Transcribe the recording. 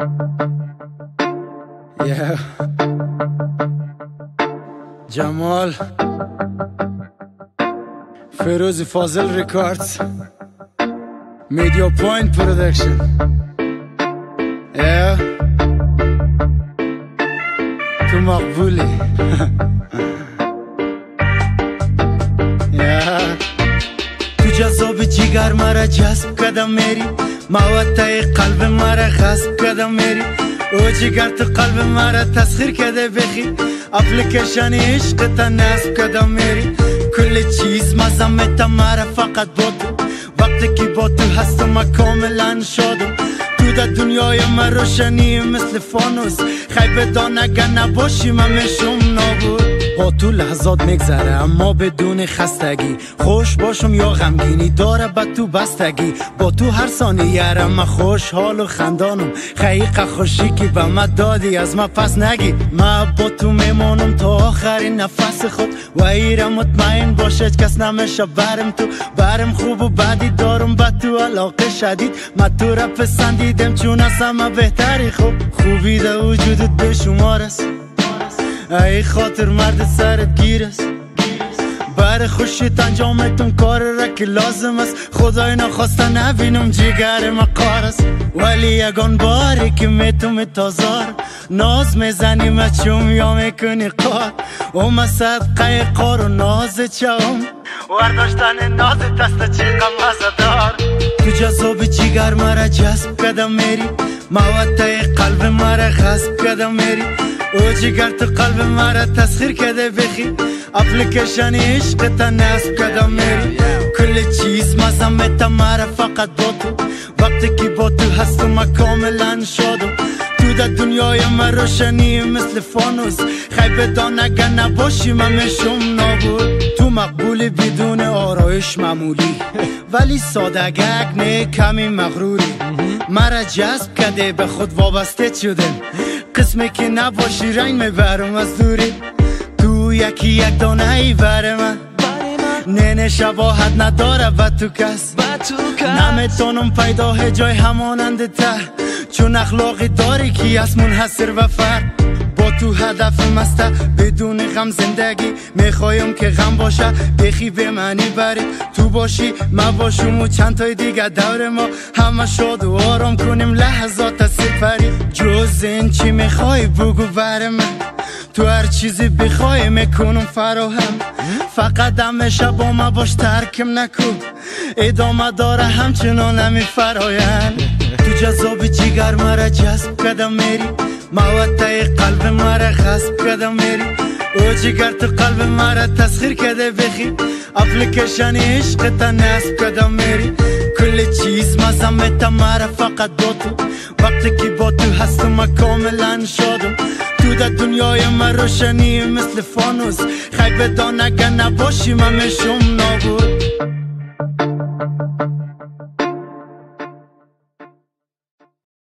جمال فیروز فاضل ریکاردز میدیا پوینت پرودکشن. تو مقبولی. تو جذاب جگر مرا جذب کدم میری، موتای قلب مرا غصب کدم میری. او جگر تو قلب مرا تسخیر کده بخی، اپلیکیشن عشق تا نصب کدم میری. کل چیز مزمت مرا فقط با تو، وقتی که با تو هستم من کاملا شادم. تو در دنیای من روشنی مثل فانوس، خیلی بدان اگر نباشی من میشم نابود. با تو لحظات میگذره اما بدون خستگی، خوش باشم یا غمگینی داره با تو بستگی. با تو هر ثانیه من خوشحال و خندانم، خیلی خوشی که به من دادی از من پس نگی. من با تو میمانم تا آخرین نفس خود و ایره مطمئن باشه کس نمیشه برم تو. برم خوب و بدی دارم با تو علاقه شدید، من تو را پسندیدم چون از همه بهتری. خوبی در وجودت به شمار است، ای خاطر مرد سرت گیر است. بر خوشیت انجامتون کار را که لازم است، خدای نخواسته نبینم جگر من قار است. ولی یگان باری که میتونم تازار ناز میزنی من چوم یا میکنی قار. اوم صدقه قار و ناز چوم ورداشتن ناز دست چی قمزه دار. تو جذاب جگر مرا جذب کدم میری، موتای قلب مرا غصب کدم میری. او جگر تو قلب مرا تسخیر کده بخی، اپلیکیشن عشق تا نصب کدم میری. کل چیز مزمت مرا فقط با تو، وقتی که با تو هستم من کاملا شادم. تو در دنیای من روشنی مثل فانوس، خیلی بدان اگر نباشی من میشم نابود. تو مقبولی بدون آرایش معمولی، ولی سادگک نه کمی مغروری. مرا جذب کده به خود وابسته شدم، قسمی که نباشی رنگ میبرم از دوری. تو یکی یک دانه ای بر من، نه شباهت نداره با تو کس. نمیتونم پیدا جای همانند ته، چون اخلاقی داری که از منحصر و فرد. با تو هدف مسته بدون غم زندگی، میخوایم که غم باشه بخی به معنی بری. تو باشی من باشم و چند تای دیگه دور ما، همه شاد و آرام کنیم لحظات سپری. جز این چی میخوای بگو بر من، تو هر چیزی بخوای میکنم فراهم. فقط همیشه با من باش ترکم نکن، ادامه داره همچنان همی فرایند. تو جذاب جگر مرا جذب کدم میری، موتای قلب مرا غصب کدم میری. او جگر تو قلب مرا تسخیر کده بخی، اپلیکیشن عشق تا نصب کدم میری. کل چیز مزمت مرا فقط با تو، وقتی که با تو هستم من کاملا شادم. تو در دنیای من روشنی مثل فانوس، خیلی بدان اگر نباشی من میشم نابود.